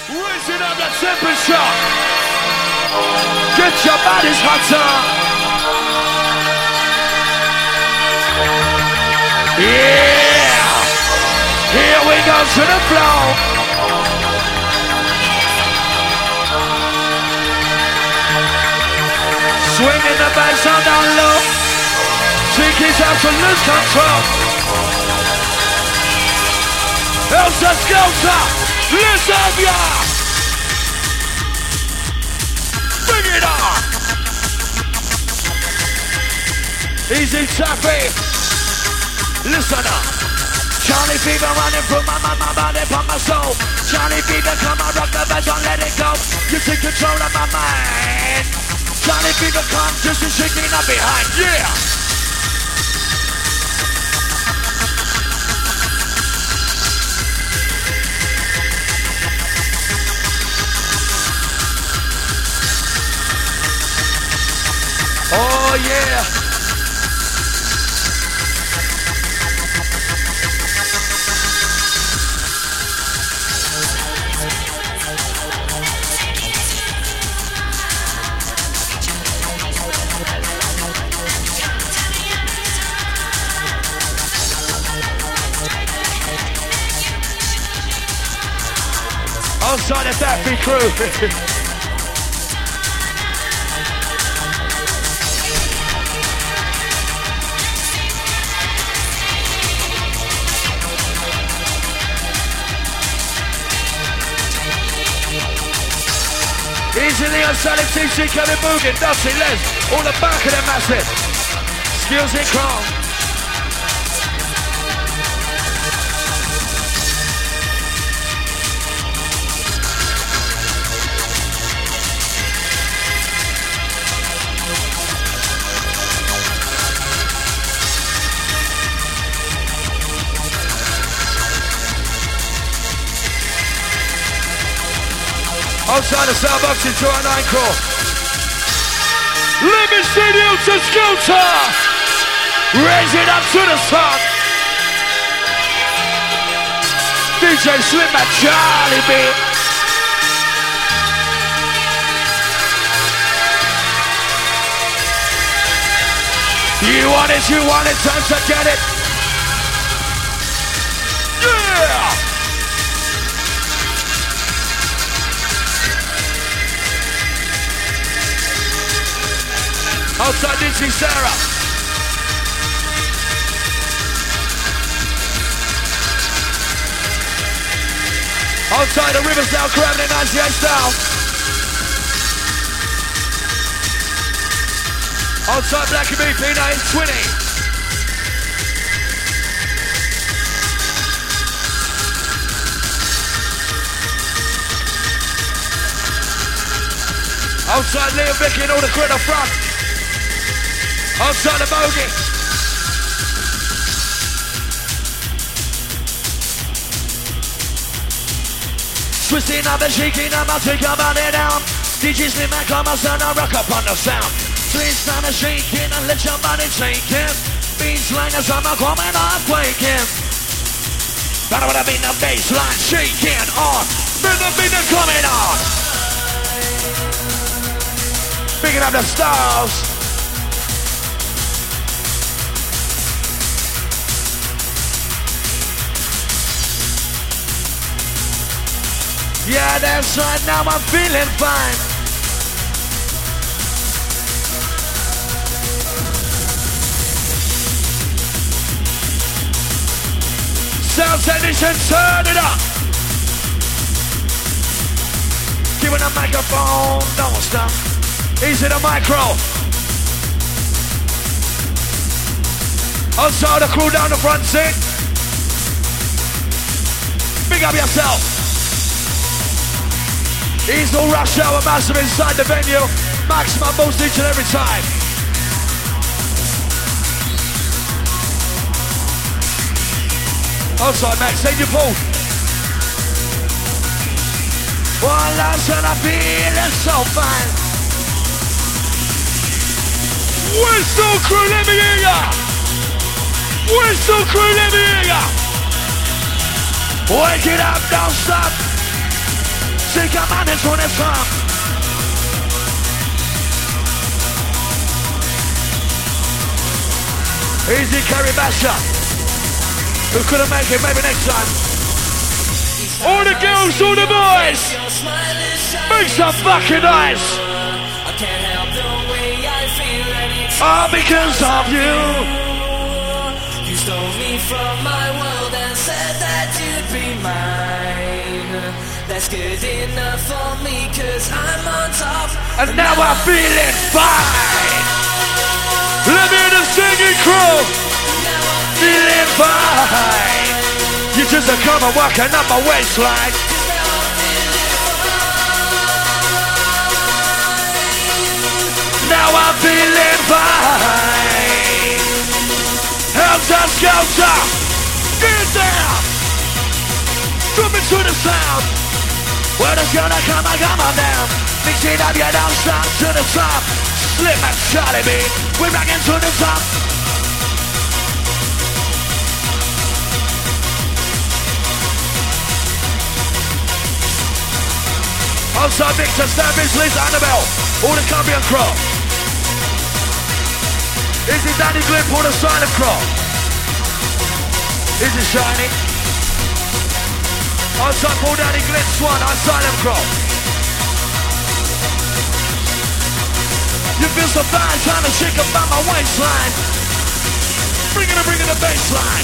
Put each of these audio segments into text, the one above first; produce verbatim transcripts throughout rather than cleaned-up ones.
Raising up the temperature. Get your bodies hotter. Yeah. Here we go to the flow. Swinging the bass on down low. Tiki's out to lose control. Elsa Skelter, listen ya. Bring it on. Easy Taffy. Listen up. Charlie Fever running through my mind, my body, from my soul. Charlie Fever, come on, rock the bass, don't let it go. You take control of my mind. Charlie Fever, come just to shake me up behind. Yeah. Oh yeah. Outside the Daffy crew. Easily on Sonic T C, Kevin Boogan, Dusty Les, all the back of them massive. Skills in Chrome. Outside the Starbucks in two oh nine Core. Limit Studio to Scooter. Raise it up to the sun. D J Slim and Charlie B. You want it, you want it, time to get it. Yeah! Outside Dizzy Sarah. Outside the Rivers now grabbing it ninety-eight style. Outside Black and B P nineteen twenty. Outside Liam Vicky and all the crew at the front. Outside the bogey. Twisting up and shaking up, I'll take your body down. D J Slim and come on, son, I'll rock up on the sound. Twist on the shaking and let your body take it. Beats like the summer coming off quaking. But I wanna be the baseline shaking on. Bring the beat coming on. Picking up the stars. Yeah, that's right, now I'm feeling fine. Sound technician, turn it up. Give it a microphone, don't stop. Easy the micro. Also the crew down the front seat. Big up yourself. He's the rush hour massive inside the venue. Maximum boost each and every time. Outside Max, take your pull. One last and I'm feeling so fine. Whistle crew, let me hear ya. Whistle crew, let me hear ya. Wake it up, don't stop. Shake your man into the sun. Easy carry basher. Who couldn't make it, maybe next time. All the girls, all the boys. Make some fucking noise. I can't help the way I feel and it's all because of you. You stole me from my world and said that you'd be mine. That's good enough for me cause I'm on top. And now I'm feeling fine. Let me hear the singing crew. Feeling fine. You just a come and walking up my waistline. Now I'm feeling fine. Helter Skelter, get down. Drop it to the sound. Well, it's gonna come and come on down. Mix it up, you don't stop to the top. Slim and Charlie B, we're rocking to the top. Also Victor, Stavis, Liz, Annabelle, all the Cambion crew. Is it Danny Glimp or the Silent Crow? Is it Shiny? Also Paul Danny Glimp, Swan, I'm Silent Crow. You feel so bad trying to shake up by my waistline. Bring it, bring it the baseline.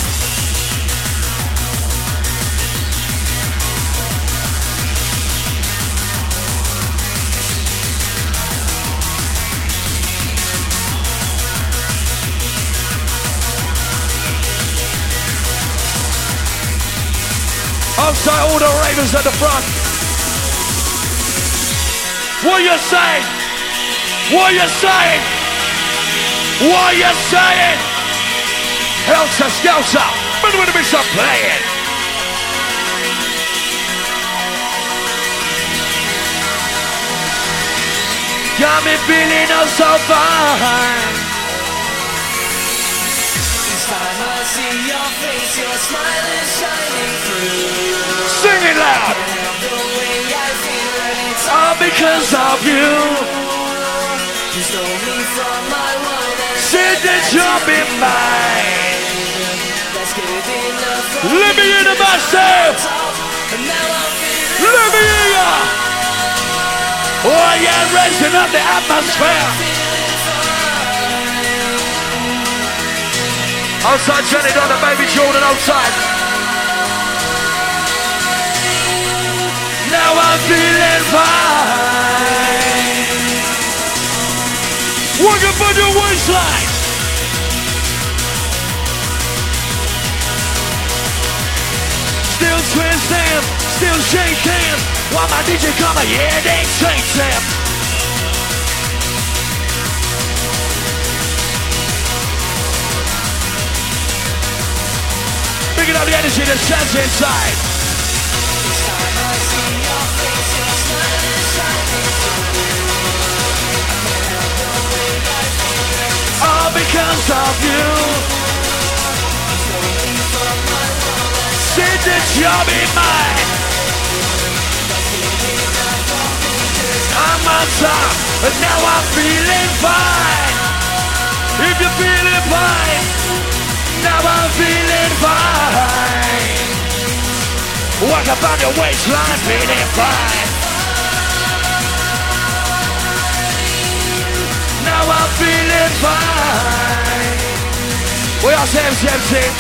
Outside all the ravens at the front. What you saying? What you saying? What you saying? Helter Skelter, but we're gonna be some playing. Got me feeling oh so fine. Each time I see your face, your smile is shining through. Sing it loud. The way I feel and it's all because of you. You stole me from my world and said that you'll be mine. That's good enough for let me hear myself. And now I'm feeling let me hear ya. Oh yeah, raising up the atmosphere. Outside Jenny Don and baby Jordan outside. Now I'm feeling fine. Work up on your waistline. Still twisting, still shaking. While my D J come, yeah, they change them. Picking up the energy that shines inside. Each time I see your face, your smile is shining through. I can't help the way I feel. All because of you. You stole me from my world and Said that you'll be mine. I'm on top, but now I'm feeling fine. If you're feeling fine, now I'm feeling fine. Walk up on your waistline, feeling fine. Now I'm feeling fine. We are Sam Sam Sam.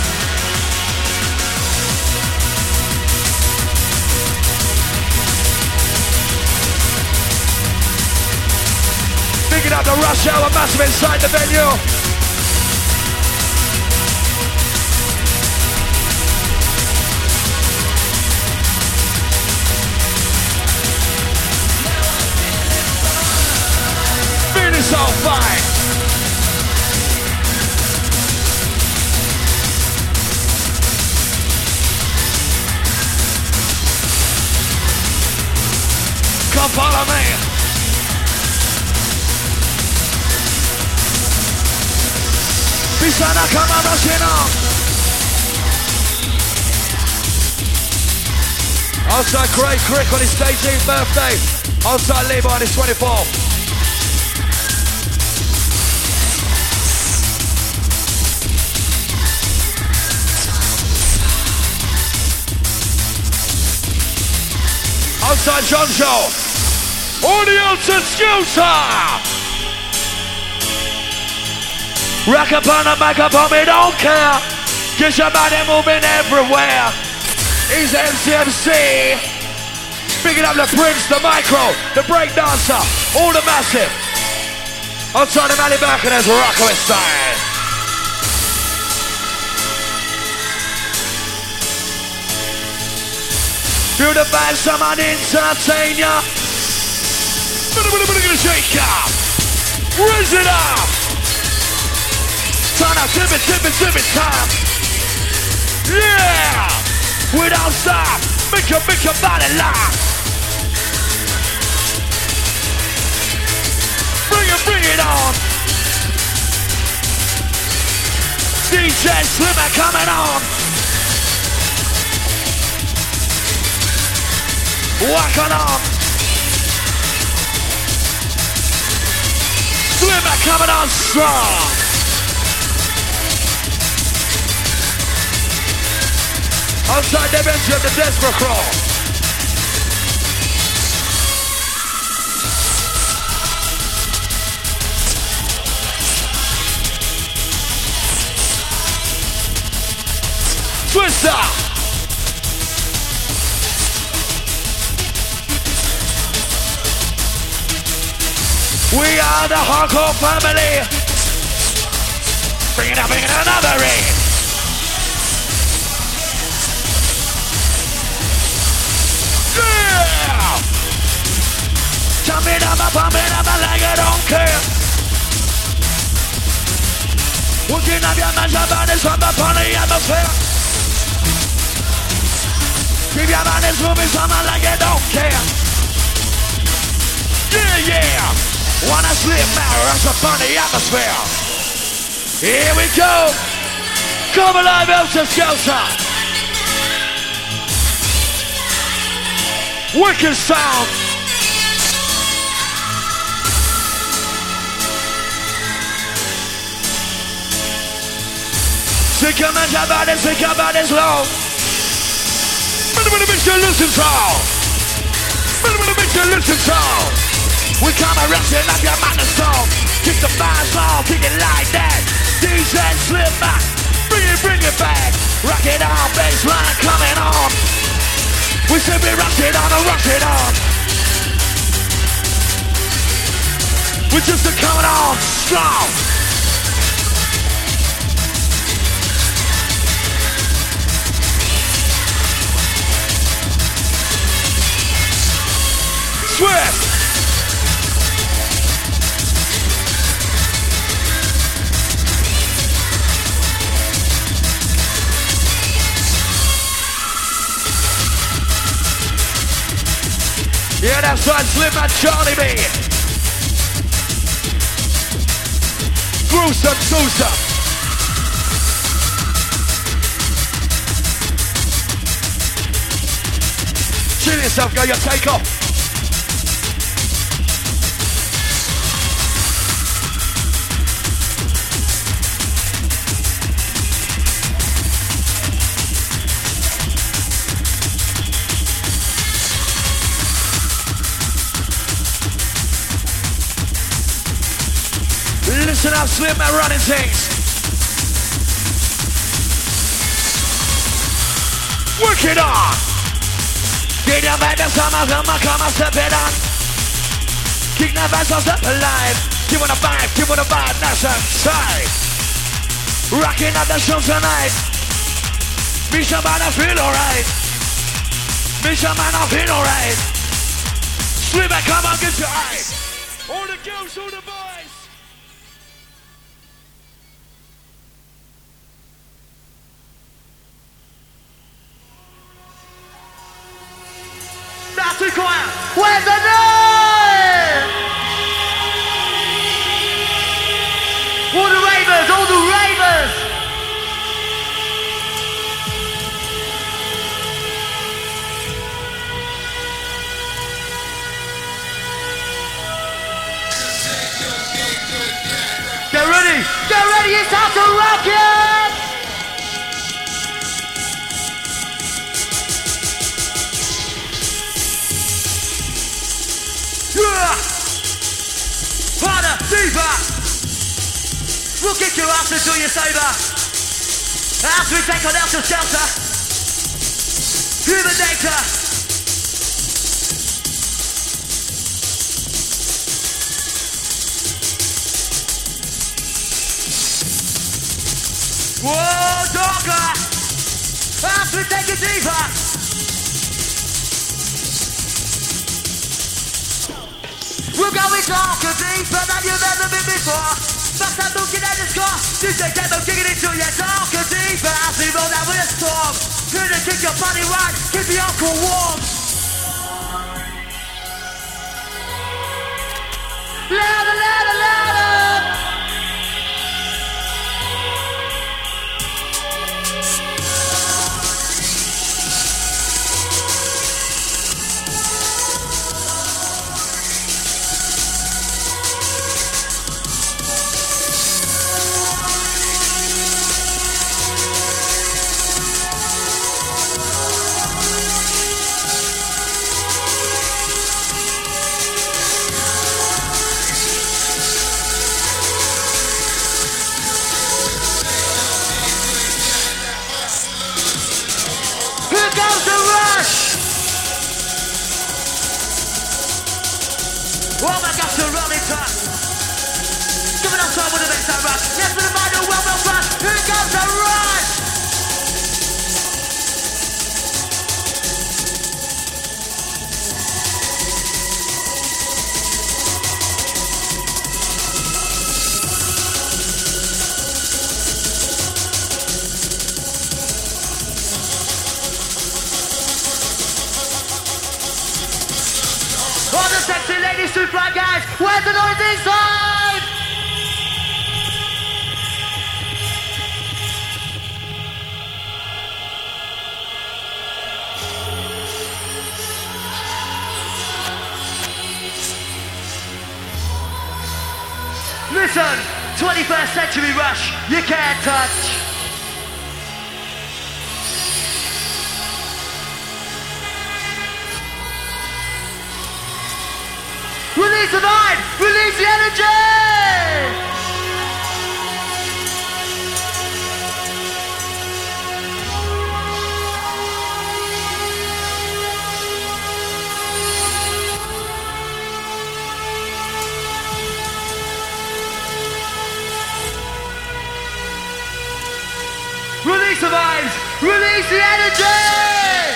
Picking up the rush hour massive inside the venue. Feeling so fine. Come follow me. Pisana, come on, rushing on. Outside Craig Crick on his eighteenth birthday. Outside Levi on his twenty-fourth. Outside John Show. Audio to Scooter. Rack up on the mic up on me, don't care. Get your body moving everywhere. He's M C M C. Picking up the Prince, the Micro, the break dancer, all the massive. Outside the Mally back and there's Rockaway style. Feel the vibe, someone entertain ya. Shake ya. Raise it up. Turn up, tip it, tip it, tip it, time. Yeah. We don't stop. Make your, make your body laugh. Bring it, bring it on. D J Slimmer coming on. Walking on. Slimmer coming on strong. Outside the bench of the Desperate Crawl. Twister. We are the hardcore family. Bring it up, bring it another ring. Yeah! Jump it up, pump it up like I don't care. Working up your mind, your body's from upon the atmosphere. Keep your body's moving, someone like you don't care. Yeah, yeah! Wanna slip now, rush upon the atmosphere. Here we go! Come alive, Elsa Skelter! Wicked sound. Sick of men's about it, sick about it low. Better better make sure you listen to. Better better make sure you listen to. We come arresting up your mind and soul. Kick the bars on, kick it like that. D J slip back, bring it, bring it back. Rock it on, bassline coming on. We should be rock it on and rock it on. We just are coming on strong. Swift. Yeah, that's right, Slim and Charlie B. Gruesome, gruesome. Chill yourself, go, you take off. Listen up, Slim and running things. Work it on. Get your back, that's come on, come on, come on, step it on. Kick that back, so step alive. Give it a vibe, give it a vibe, that's a side. Rocking up the show tonight. Misha man, I feel alright. Misha man, I feel alright. Slim and come on, get your eyes. All the girls, all the boys. C'est quoi? Ouais, donnez! All the ravers, all the ravers! It's time to rock it! Yeah! Harder, deeper! We'll kick your ass until you sober. As we take on out to shelter. Human nature. Whoa, darker! As we take it deeper! We're going darker, deeper than you've ever been before. Fast and looking at the score. D J demo digging into your darker, deeper as we roll down with a storm. Gonna kick your body right, keep the uncle warm. Louder, louder, louder! Oh my gosh, you're running time. Giving us time with the next time rush. Yes, for the final well, well, rush. Here comes the rush. All the sexy ladies, two fly guys, where's the noise inside? Listen, twenty-first century rush, you can't touch. Release the mind! Release the energy! Release the mind! Release the energy!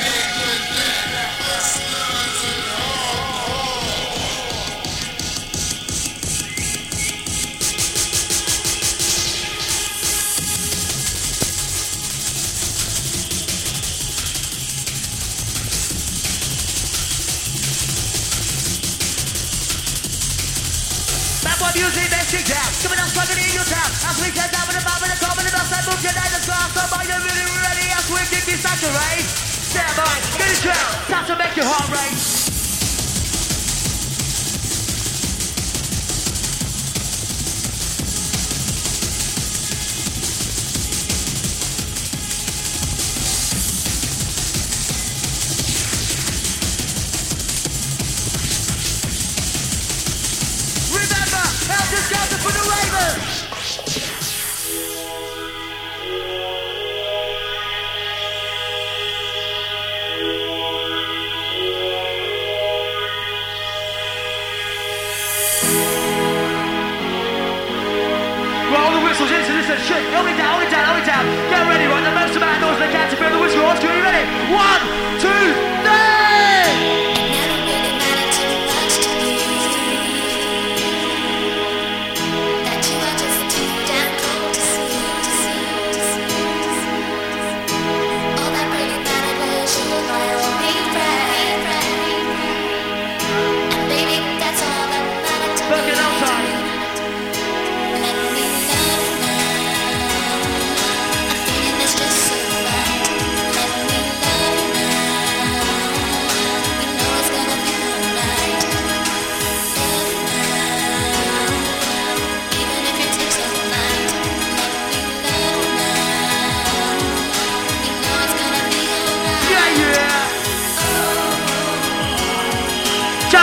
Music messing down, coming up struggling in your town. As we get down with the bomb with the top and the bell side, move your night and glass. So are you really ready as we kick this saturate? Stand by, get it down, time to make your heart race. For the Ravens! Roll the whistles into this and shit. Hold it down, hold it down, hold it down. Get ready, right? The most amount of noise they can to feel the whistle. Are you ready? One, two, three! Fucking outside.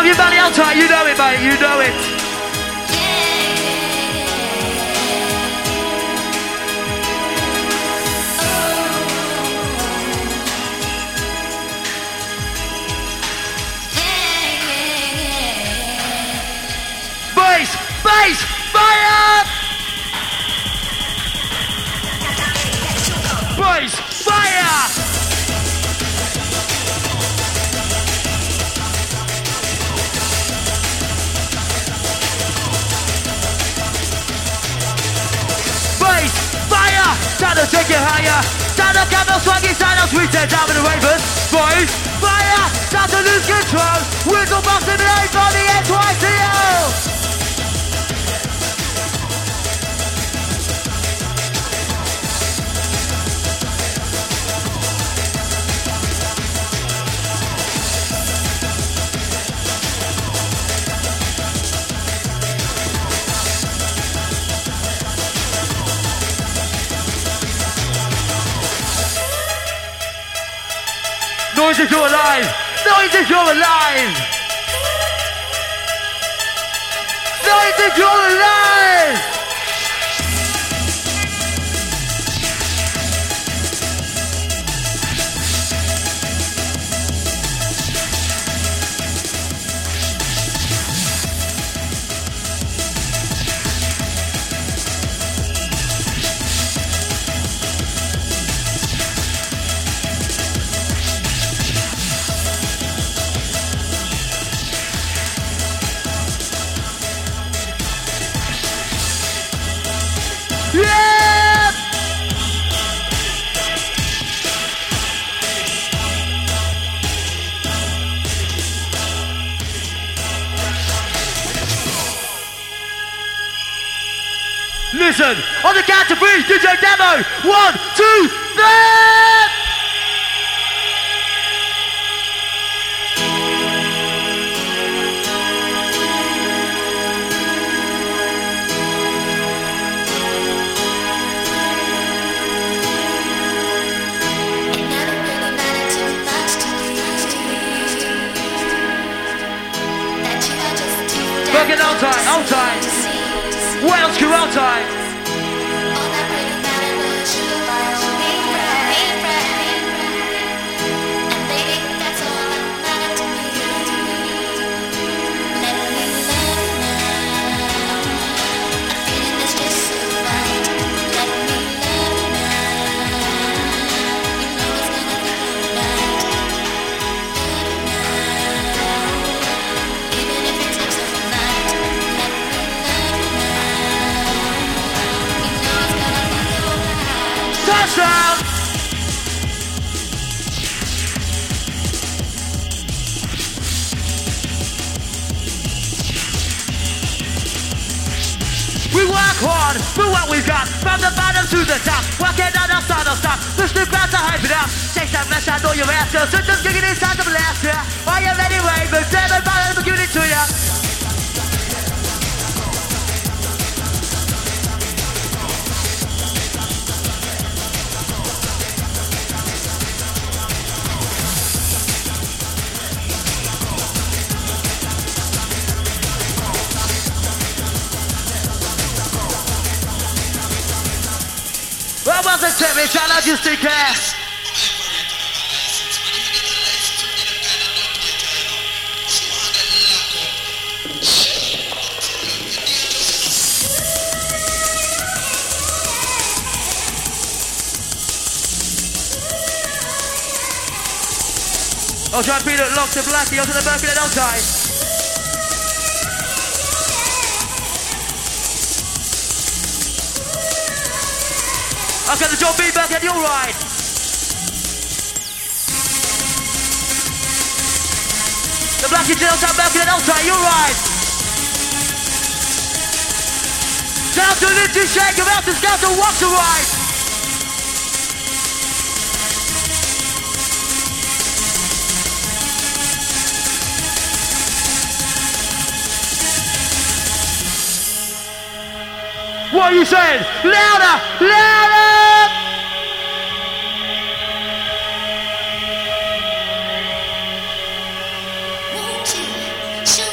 your belly out tight, you know it, mate, you know it. Bass, bass, fire! Bass, fire! Bass, fire! Time to take it higher. Time to come on swaggy side of sweet down with the ravens. Bass, fire! Time to lose control. Wiggle box in the eight for the N Y C O. Noise if you're alive! Noise if you're alive! Noise if you're alive! Yeah! Listen, on the count of three, D J Demo. One, two, three! Fucking all time, all time. Wales crew all time. Touchdown! We work hard for what we've got, from the bottom to the top. Working on our start, stop. Push the crowd to hype it up. Take that mess, I know your answer. So just dig it inside the blast, yeah. Are you ready, Raven? Seven bottom, we're giving it to ya. I wasn't timid, I just take care. I'll try and beat it locked to Blackie onto the back of the outside. I've got the John B back and you're right. The Blackie to the outside, back in the outside, you're right. Down to Lindsay Shake, about to scout to walk to right. What are you saying? Louder! Louder! Won't you show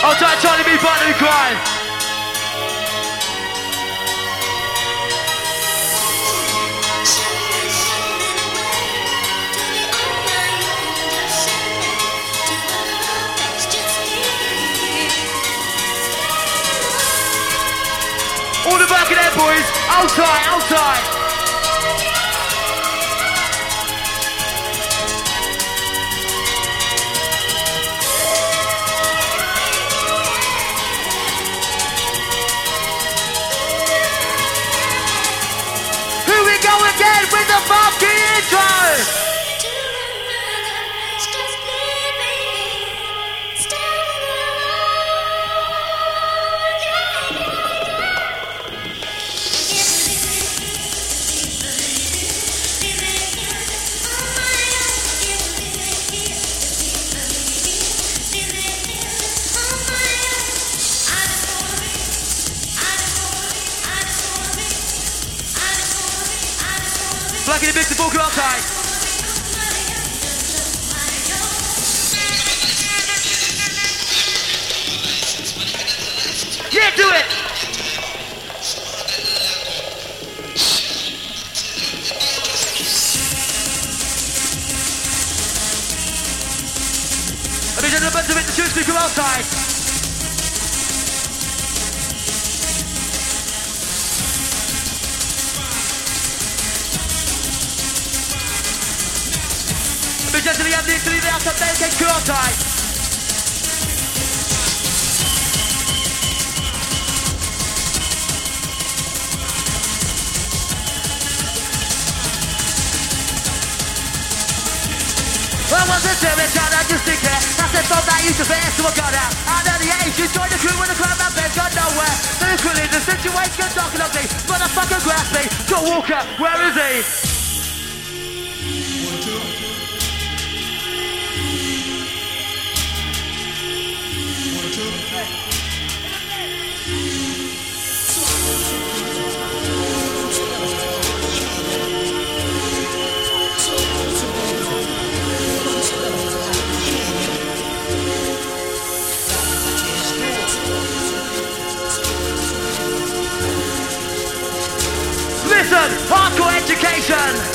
I'll try Charlie B. Part of the crime. All the back of there, boys. Hold tight, hold tight. Here we go again with the funky intro. Black in the big to full outside. Yeah, do it. I mean, the bunch of it, the two speaker outside. Just to the end, to the outside, they take two outside. Well, once a service, I just think there. That's the thought that used to be, so I got out. Out of the age, you joined the crew when the crowd that bed got nowhere. Then equally, the situation dark and ugly. Motherfucker grasp me. Scott Walker, where is he? Listen, hardcore education.